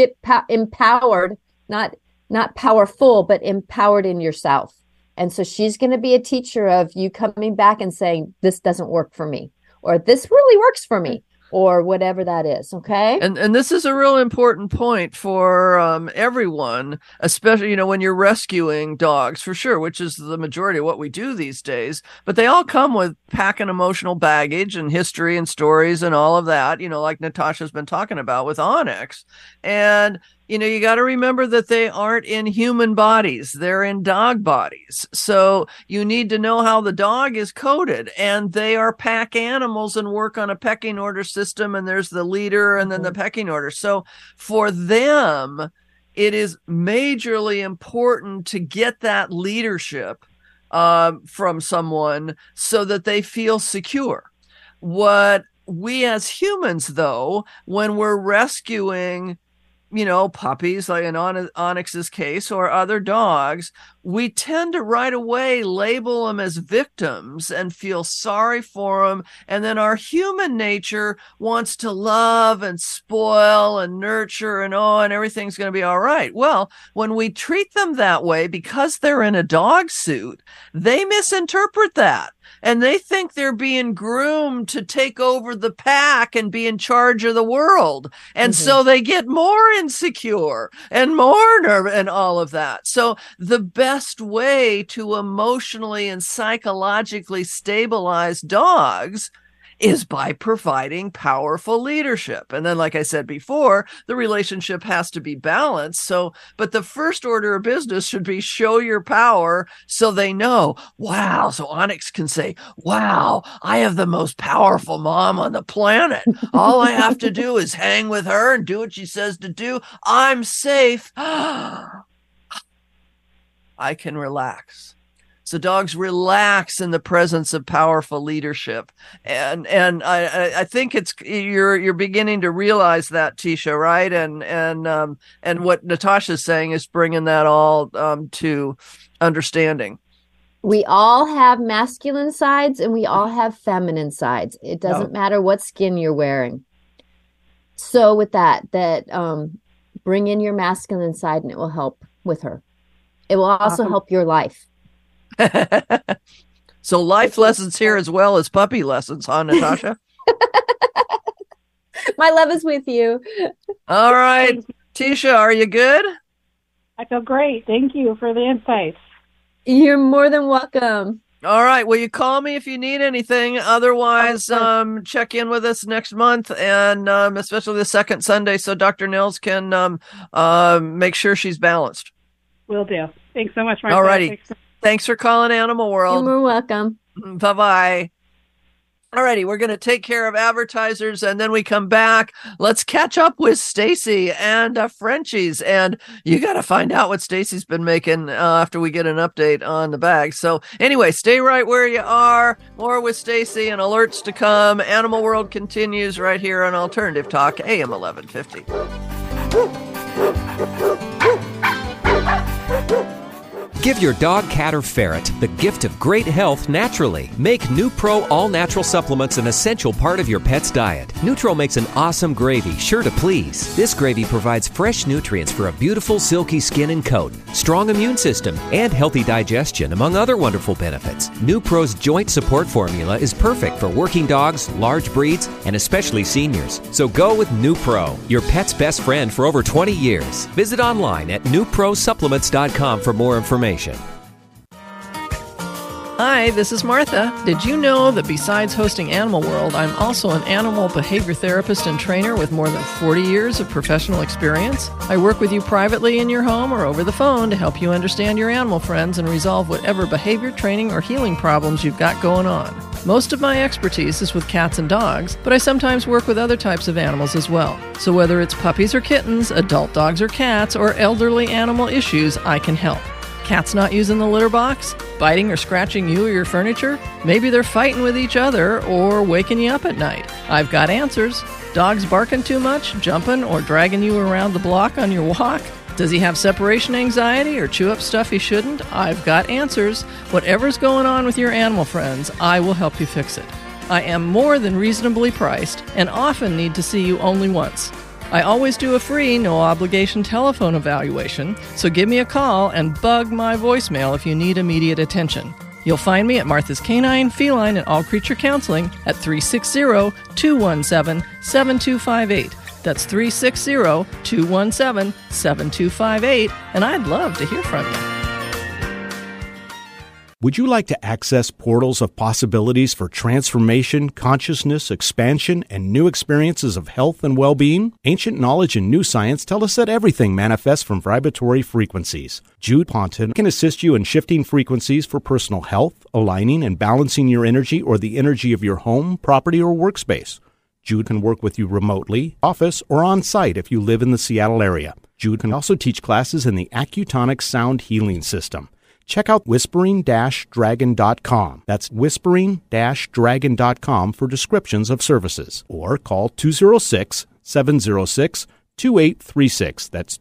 empowered, not powerful, but empowered in yourself. And so she's going to be a teacher of you coming back and saying, this doesn't work for me, or this really works for me, or whatever that is. Okay. And this is a real important point for everyone, especially, when you're rescuing dogs, for sure, which is the majority of what we do these days. But they all come with packing emotional baggage and history and stories and all of that, like Natasha's been talking about with Onyx. And you got to remember that they aren't in human bodies. They're in dog bodies. So you need to know how the dog is coded, and they are pack animals and work on a pecking order system. And there's the leader and then the pecking order. So for them, it is majorly important to get that leadership from someone so that they feel secure. What we as humans, though, when we're rescuing puppies, like in Onyx's case, or other dogs, we tend to right away label them as victims and feel sorry for them. And then our human nature wants to love and spoil and nurture and everything's going to be all right. Well, when we treat them that way, because they're in a dog suit, they misinterpret that. And they think they're being groomed to take over the pack and be in charge of the world. And so they get more insecure and more nervous and all of that. So the best way to emotionally and psychologically stabilize dogs is by providing powerful leadership. And then, like I said before, the relationship has to be balanced. So, but the first order of business should be show your power so they know, wow. So Onyx can say, wow, I have the most powerful mom on the planet. All I have to do is hang with her and do what she says to do. I'm safe. I can relax. So dogs relax in the presence of powerful leadership, and I think you're beginning to realize that, Tisha, right? And what Natasha's saying is bringing that all to understanding. We all have masculine sides and we all have feminine sides. It doesn't matter what skin you're wearing. So with that bring in your masculine side and it will help with her. It will also help your life. So life lessons here as well as puppy lessons, huh, Natasha? My love is with you. All right. Tisha, are you good? I feel great. Thank you for the insights. You're more than welcome. All right. Well, you call me if you need anything. Otherwise, check in with us next month, and especially the second Sunday, so Dr. Nils can make sure she's balanced. Will do. Thanks so much, Martha. All righty. Thanks for calling Animal World. You're more welcome. Bye-bye. All righty, we're going to take care of advertisers, and then we come back. Let's catch up with Stacy and Frenchie's, and you got to find out what Stacy's been making after we get an update on the bag. So anyway, stay right where you are. More with Stacy and alerts to come. Animal World continues right here on Alternative Talk, AM 1150. Give your dog, cat, or ferret the gift of great health naturally. Make NuPro all-natural supplements an essential part of your pet's diet. Nutro makes an awesome gravy, sure to please. This gravy provides fresh nutrients for a beautiful, silky skin and coat, strong immune system, and healthy digestion, among other wonderful benefits. NuPro's joint support formula is perfect for working dogs, large breeds, and especially seniors. So go with NuPro, your pet's best friend for over 20 years. Visit online at NuProSupplements.com for more information. Hi, this is Martha. Did you know that besides hosting Animal World, I'm also an animal behavior therapist and trainer with more than 40 years of professional experience? I work with you privately in your home or over the phone to help you understand your animal friends and resolve whatever behavior, training, or healing problems you've got going on. Most of my expertise is with cats and dogs, but I sometimes work with other types of animals as well. So whether it's puppies or kittens, adult dogs or cats, or elderly animal issues, I can help. Cats not using the litter box? Biting or scratching you or your furniture? Maybe they're fighting with each other or waking you up at night. I've got answers. Dogs barking too much, jumping, or dragging you around the block on your walk? Does he have separation anxiety or chew up stuff he shouldn't? I've got answers. Whatever's going on with your animal friends, I will help you fix it. I am more than reasonably priced and often need to see you only once. I always do a free, no-obligation telephone evaluation, so give me a call and bug my voicemail if you need immediate attention. You'll find me at Martha's Canine, Feline, and All Creature Counseling at 360-217-7258. That's 360-217-7258, and I'd love to hear from you. Would you like to access portals of possibilities for transformation, consciousness, expansion, and new experiences of health and well-being? Ancient knowledge and new science tell us that everything manifests from vibratory frequencies. Jude Ponton can assist you in shifting frequencies for personal health, aligning and balancing your energy or the energy of your home, property, or workspace. Jude can work with you remotely, office, or on-site if you live in the Seattle area. Jude can also teach classes in the Accutonic Sound Healing System. Check out whispering-dragon.com. That's whispering-dragon.com for descriptions of services. Or call 206-706-2836. That's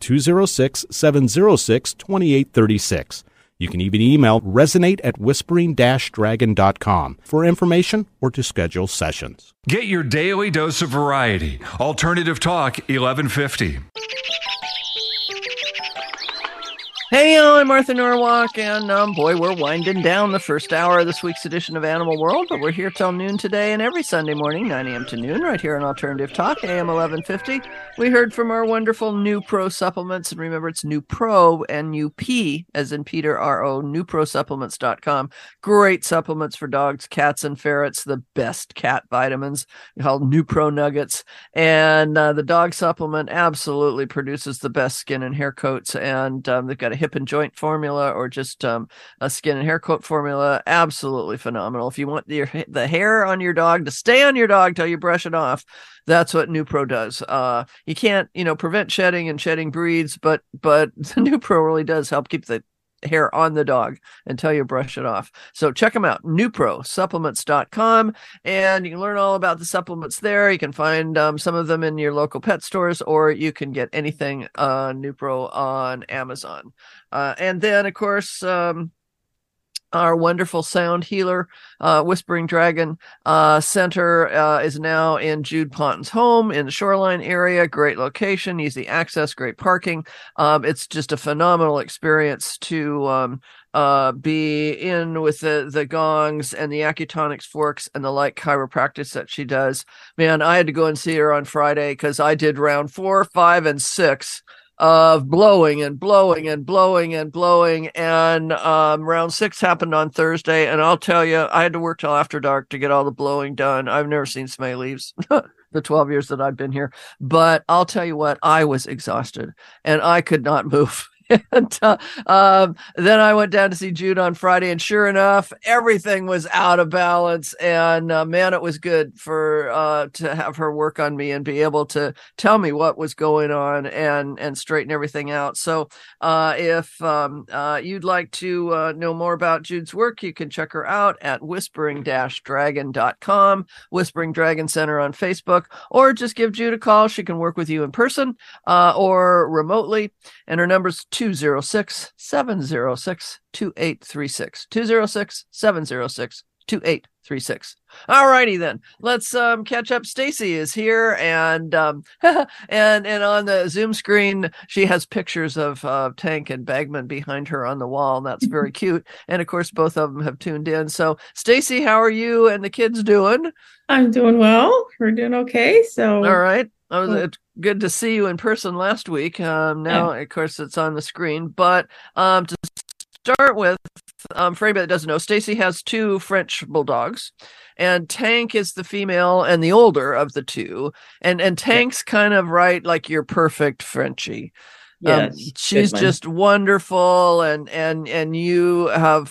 206-706-2836. You can even email resonate@whispering-dragon.com for information or to schedule sessions. Get your daily dose of variety. Alternative Talk 1150. Hey, I'm Martha Norwalk, and boy, we're winding down the first hour of this week's edition of Animal World, but we're here till noon today and every Sunday morning, 9 a.m. to noon, right here on Alternative Talk, AM 1150. We heard from our wonderful NuPro supplements, and remember, it's NuPro, N-U-P, as in Peter, R-O, NuProSupplements.com. Great supplements for dogs, cats, and ferrets, the best cat vitamins called NuPro Nuggets, and the dog supplement absolutely produces the best skin and hair coats, and they've got a hip and joint formula or just a skin and hair coat formula. Absolutely phenomenal. If you want the hair on your dog to stay on your dog till you brush it off, that's what NuPro does. You can't, prevent shedding and shedding breeds, but the NuPro really does help keep the hair on the dog until you brush it off. So check them out, NuProSupplements.com, and you can learn all about the supplements there. You can find some of them in your local pet stores, or you can get anything NuPro on Amazon. And then, of course, our wonderful sound healer, Whispering Dragon Center is now in Jude Ponton's home in the Shoreline area. Great location, easy access, great parking. It's just a phenomenal experience to be in with the gongs and the acutonics forks and the light chiropractic that she does. Man, I had to go and see her on Friday because I did round 4, 5, and 6 of blowing and blowing and blowing and blowing, and round 6 happened on Thursday, and I'll tell you, I had to work till after dark to get all the blowing done. I've never seen so many leaves the 12 years that I've been here, but I'll tell you what, I was exhausted and I could not move. And then I went down to see Jude on Friday, and sure enough, everything was out of balance. And man, it was good for to have her work on me and be able to tell me what was going on and straighten everything out. So if you'd like to know more about Jude's work, you can check her out at whispering-dragon.com, Whispering Dragon Center on Facebook, or just give Jude a call. She can work with you in person or remotely, and her number's 206-706-2836. 206-706-2836. All righty then. Let's catch up. Stacy is here, and and on the Zoom screen she has pictures of Tank and Bagman behind her on the wall, and that's very cute. And of course, both of them have tuned in. So, Stacy, how are you and the kids doing? I'm doing well. We're doing okay. So, all right. It's good to see you in person last week. Now, of course, it's on the screen. But to start with, for anybody that doesn't know, Stacy has 2 French bulldogs, and Tank is the female and the older of the 2. And Tank's kind of like your perfect Frenchie. Yes, she's just wonderful, and you have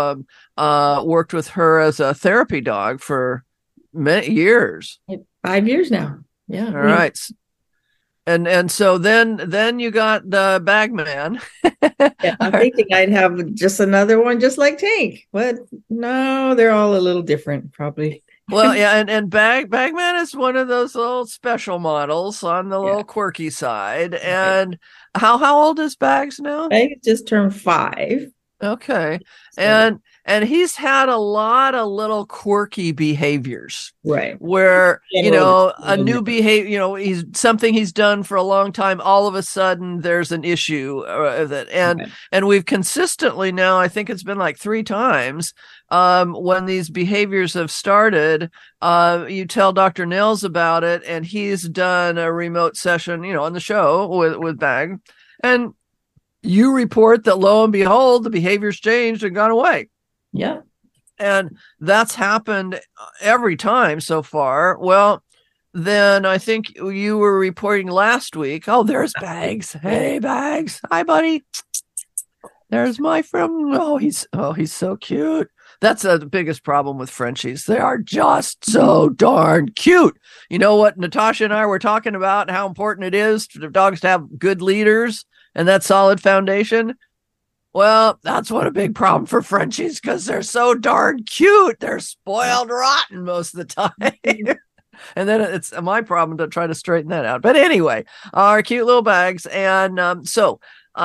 worked with her as a therapy dog for many years. 5 years now. Yeah. All right. And so then you got the Bagman. Yeah, I'm thinking I'd have just another one just like Tank. But no, they're all a little different, probably. Well, yeah, and Bagman is one of those little special models on the little quirky side. And how old is Bags now? Bags just turned 5. Okay. So. And he's had a lot of little quirky behaviors, right? Where, a new behavior, he's something he's done for a long time. All of a sudden there's an issue with it. And we've consistently now, I think it's been like 3 times, when these behaviors have started, you tell Dr. Nels about it, and he's done a remote session, on the show with Bag, and you report that lo and behold, the behavior's changed and gone away. Yeah. And that's happened every time so far. Well, then I think you were reporting last week. Oh, there's Bags. Hey, Bags. Hi, buddy. There's my friend. Oh, he's so cute. That's the biggest problem with Frenchies. They are just so darn cute. You know what Natasha and I were talking about, how important it is for the dogs to have good leaders and that solid foundation. Well, that's what a big problem for Frenchies, because they're so darn cute. They're spoiled rotten most of the time. And then it's my problem to try to straighten that out. But anyway, our cute little Bags. And so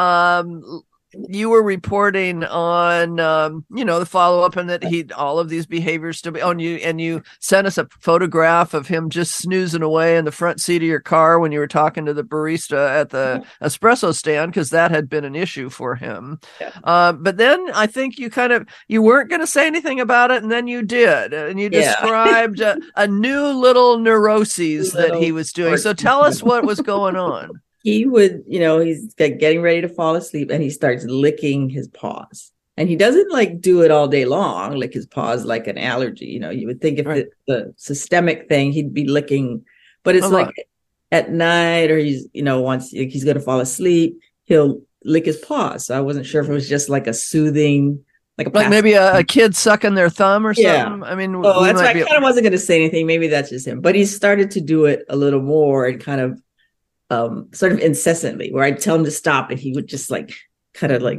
you were reporting on, the follow-up, and that all of these behaviors to be on you. And you sent us a photograph of him just snoozing away in the front seat of your car when you were talking to the barista at the espresso stand, because that had been an issue for him. Yeah. But then I think you weren't going to say anything about it. And then you did, and you described a new little neuroses that he was doing. So tell us what was going on. He would, he's getting ready to fall asleep, and he starts licking his paws. And he doesn't do it all day long, lick his paws like an allergy. You would think if the systemic thing, he'd be licking, but it's at night, or he's, once he's going to fall asleep, he'll lick his paws. So I wasn't sure if it was just like a soothing, like maybe a kid sucking their thumb or something. Yeah. I mean, that's why I kind of wasn't going to say anything. Maybe that's just him, but he started to do it a little more, and kind of, sort of incessantly, where I'd tell him to stop, and he would just kind of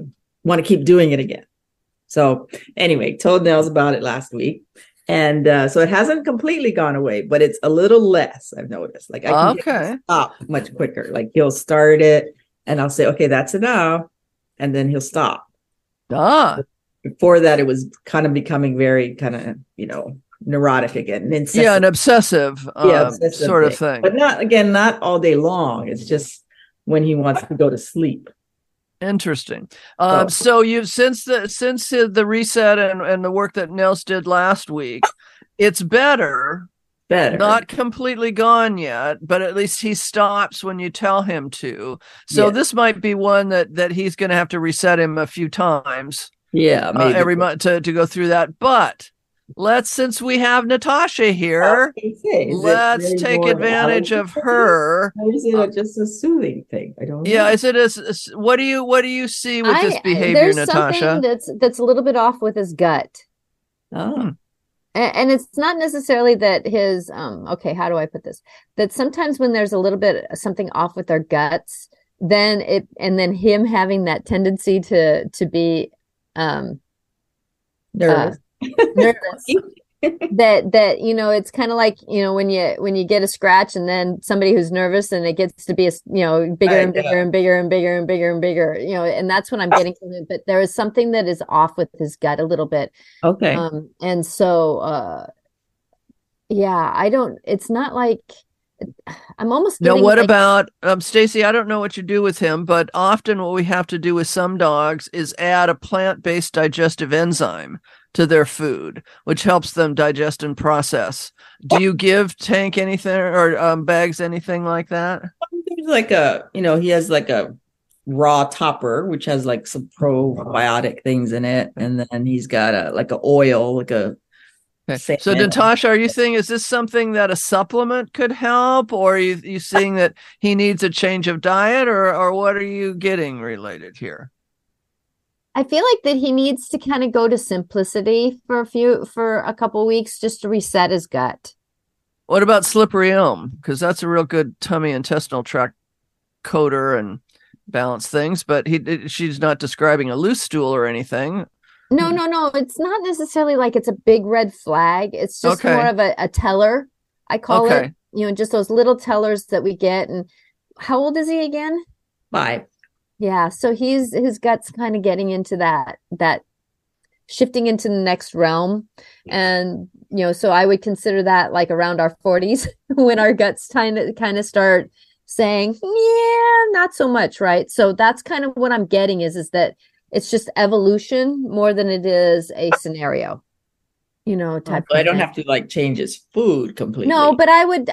want to keep doing it again. So anyway, told Nels about it last week. And so it hasn't completely gone away, but it's a little less, I've noticed. Like I can get him to stop much quicker. Like he'll start it and I'll say, okay, that's enough. And then he'll stop. Before that, it was kind of becoming very kind of, neurotic again. And obsessive, sort of thing. But not all day long. It's just when he wants to go to sleep. Interesting. So you've since the reset and the work that Nels did last week, it's better. Not completely gone yet, but at least he stops when you tell him to. So this might be one that he's going to have to reset him a few times. Yeah, maybe. Every month to go through that. But since we have Natasha here, let's take advantage of her. Or is it just a soothing thing? I don't know. Yeah, is it what do you see with this behavior, there's Natasha? Something that's a little bit off with his gut. Oh. And it's not necessarily that his okay, how do I put this? That sometimes when there's a little bit something off with our guts, then him having that tendency to be nervous. Nervous. that it's kind of like when you get a scratch and then somebody who's nervous and it gets to be bigger and bigger and bigger and bigger and bigger and bigger, and that's what I'm getting from it. But there is something that is off with his gut a little bit. Okay. And so it's not like I'm almost now what about Stacy? I don't know what you do with him, but often what we have to do with some dogs is add a plant-based digestive enzyme to their food, which helps them digest and process. Do you give Tank anything or Bags anything like that? There's like he has like a raw topper, which has like some probiotic things in it. And then he's got a oil, like a. Okay. So Natasha, are you saying, is this something that a supplement could help, or are you seeing that he needs a change of diet, or what are you getting related here? I feel like that he needs to kind of go to simplicity for a couple weeks just to reset his gut. What about Slippery Elm? Because that's a real good tummy intestinal tract coder and balance things, but she's not describing a loose stool or anything. No. It's not necessarily like it's a big red flag. It's just more of a teller. I call it, just those little tellers that we get. And how old is he again? 5. Yeah. So his gut's kind of getting into that shifting into the next realm. And, so I would consider that like around our 40s when our guts kind of start saying, yeah, not so much. Right. So that's kind of what I'm getting is that it's just evolution more than it is a scenario, type. I don't have to like change his food completely. No, but I would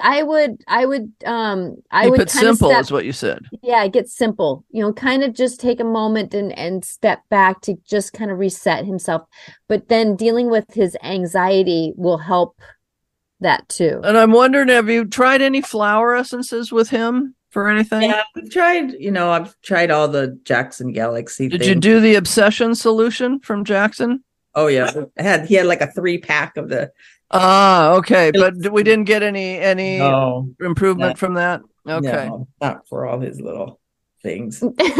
Keep it simple is what you said. Yeah, get simple. Kind of just take a moment and step back to just kind of reset himself. But then dealing with his anxiety will help that too. And I'm wondering, have you tried any flower essences with him? For anything? Yeah, I've tried all the Jackson Galaxy. Did you do the Obsession solution from Jackson? Oh yeah, he had like a 3-pack of the. Okay, but we didn't get any improvement from that. Okay, no, not for all his little things.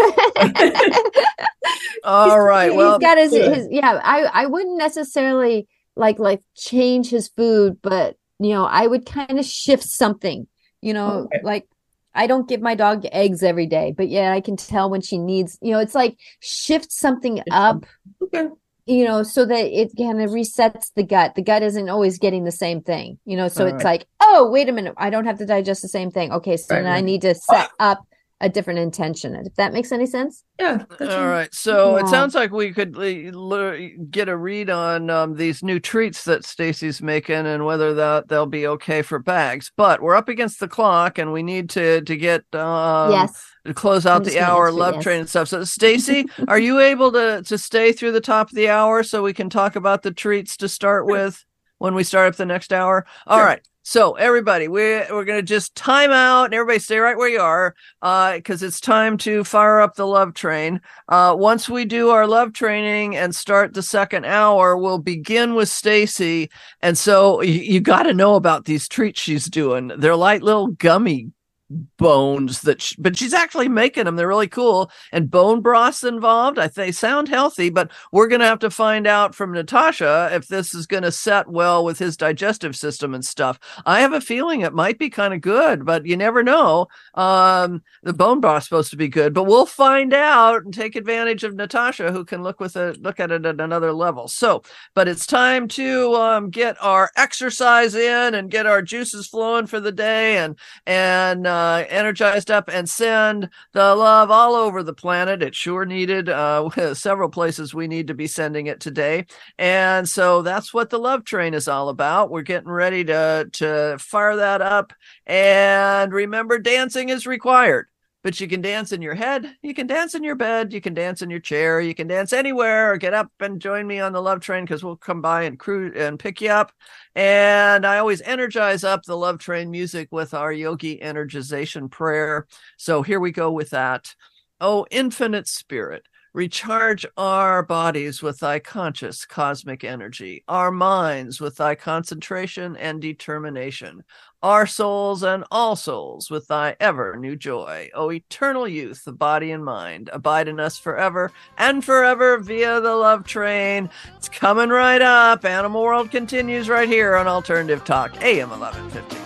All right. Well, he's got his yeah. I wouldn't necessarily like change his food, but I would kind of shift something. Like. I don't give my dog eggs every day, but yeah, I can tell when she needs, it's like shift something up, so that it kind of resets the gut. The gut isn't always getting the same thing, so it's like, oh, wait a minute. I don't have to digest the same thing. Okay. So then I need to set up a different intention. If that makes any sense. Yeah. All right. So it sounds like we could get a read on these new treats that Stacy's making and whether they'll be okay for Bags. But we're up against the clock and we need to get to close out the hour love train and stuff. So Stacy, are you able to stay through the top of the hour so we can talk about the treats to start with when we start up the next hour? All right. So everybody, we're going to just time out and everybody stay right where you are because it's time to fire up the love train. Once we do our love training and start the second hour, we'll begin with Stacy. And so you got to know about these treats she's doing. They're like little gummy bones but she's actually making them. They're really cool, and bone broth's involved. They sound healthy, but we're gonna have to find out from Natasha if this is gonna set well with his digestive system and stuff. I have a feeling it might be kind of good, but you never know. The bone broth's supposed to be good, but we'll find out and take advantage of Natasha, who can look at it at another level. So, but it's time to get our exercise in and get our juices flowing for the day, and energized up, and send the love all over the planet. It's sure needed. Several places we need to be sending it today. And so that's what the love train is all about. We're getting ready to fire that up. And remember, dancing is required. But you can dance in your head, you can dance in your bed, you can dance in your chair, you can dance anywhere, or get up and join me on the love train, because we'll come by and cruise and pick you up. And I always energize up the love train music with our yogi energization prayer. So here we go with that. Oh, infinite spirit, recharge our bodies with thy conscious cosmic energy, our minds with thy concentration and determination, our souls and all souls with thy ever new joy. O eternal youth of body and mind, abide in us forever and forever via the love train. It's coming right up. Animal World continues right here on Alternative Talk, AM 1150.